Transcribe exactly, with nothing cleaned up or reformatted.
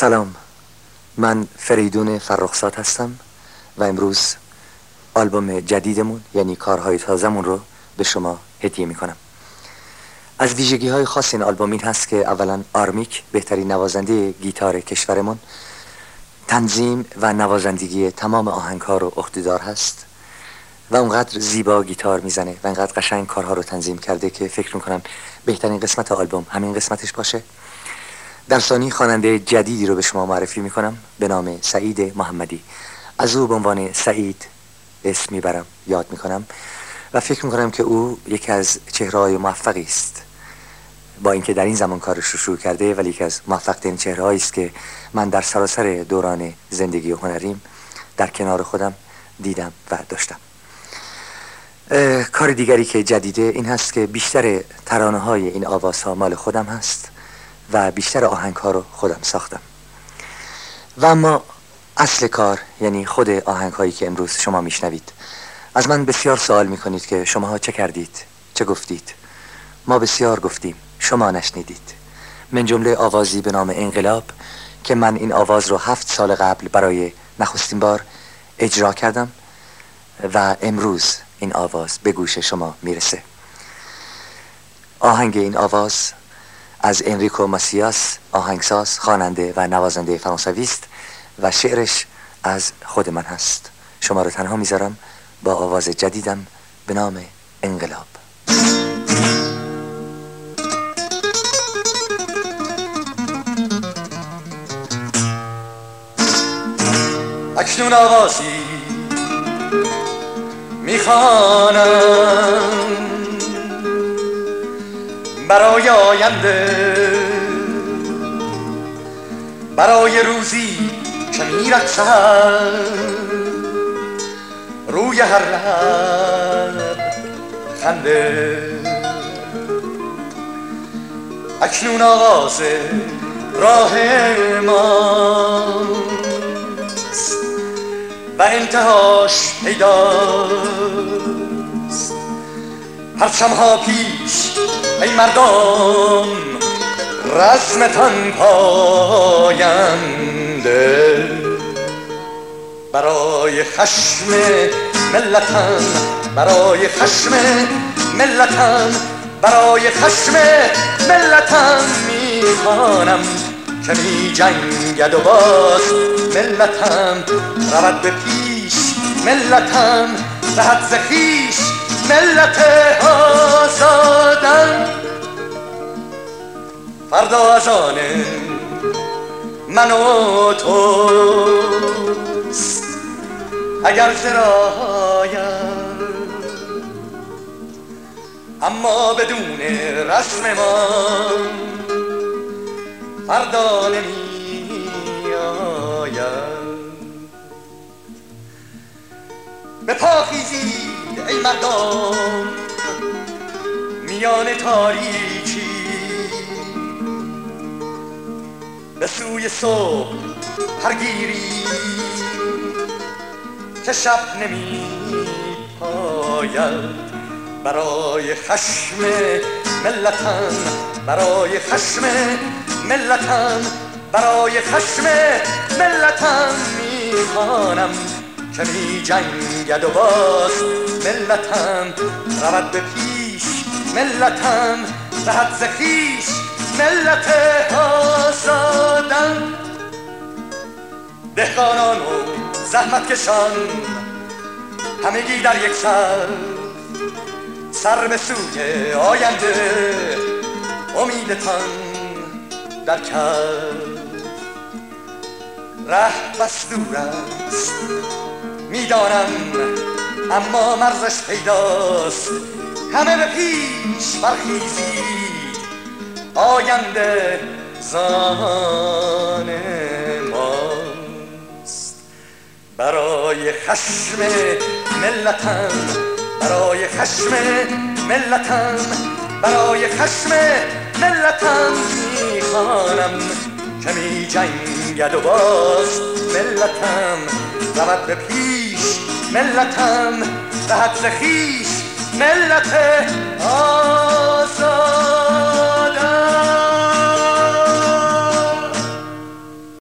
سلام، من فریدون فرخزاد هستم و امروز آلبوم جدیدمون یعنی کارهای تازمون رو به شما هدیه میکنم. از ویژگی های خاص این آلبوم این هست که اولا آرمیک بهترین نوازنده گیتار کشورمون تنظیم و نوازندگی تمام آهنگ ها رو عهده‌دار هست و اونقدر زیبا گیتار میزنه و انقدر قشنگ کارها رو تنظیم کرده که فکر میکنم بهترین قسمت آلبوم همین قسمتش باشه. در ثانی خواننده جدیدی رو به شما معرفی میکنم به نام سعید محمدی. از او به عنوان سعید اسم میبرم، یاد میکنم و فکر میکنم که او یکی از چهره‌های موفقی است، با اینکه در این زمان کارش رو شروع کرده ولی یکی از موفق‌ترین چهره‌هایی است که من در سراسر دوران زندگی و هنریم در کنار خودم دیدم و داشتم. کار دیگری که جدیده این هست که بیشتر ترانه‌های این آوازها مال خودم هست و بیشتر آهنگ‌ها رو خودم ساختم. و اما اصل کار یعنی خود آهنگ‌هایی که امروز شما میشنوید، از من بسیار سوال میکنید که شماها چه کردید؟ چه گفتید؟ ما بسیار گفتیم، شما نشنیدید. من جمله آوازی به نام انقلاب که من این آواز رو هفت سال قبل برای نخستین بار اجرا کردم و امروز این آواز به گوش شما میرسه. آهنگ این آواز از انریکو ماسیاس، آهنگساز، خواننده و نوازنده فرانسوی است و شعرش از خود من هست. شما رو تنها میذارم با آواز جدیدم به نام انقلاب. اکنون آوازی میخوانم برای آینده، برای روزی که میرقصم روی هر لب خنده. اکنون آغاز راه ماست و انتهاش پیداست. پرچم‌ها پیش ای مردم، رزمتان پاینده. برای خشم ملتم، برای خشم ملتم، برای خشم ملتم میخوانم که می جنگد و باز ملتم رود به پیش. ملتم رهد ز خویش، ملت آزادم. فردا از آن من و توست اگر زرایم، اما بدون رسم ما فردا نمی آیم. به پا خیزید ای مردم میان تاریکی، به سوی صبح پرگیری که شب نمی پاید. برای خشم ملتم، برای خشم ملتم، برای خشم ملتم میخوانم که می جنگد و باز ملتم رود به پیش. ملتم رهد ز خویش، ملت آزادم. دهقانان و زحمتکشان همگی در یک سر، سر به سوی آینده امیدتان در کف. ره بس دور است میدانم، اما مرزش پیداست. همه به پیش برخیزید، آینده زان ماست. برای خشم ملتم، برای خشم ملتم، برای خشم ملتم میخوانم که می جنگد و باز ملتم رود به پیش. ملتم رهد ز خویش، ملت آزاد.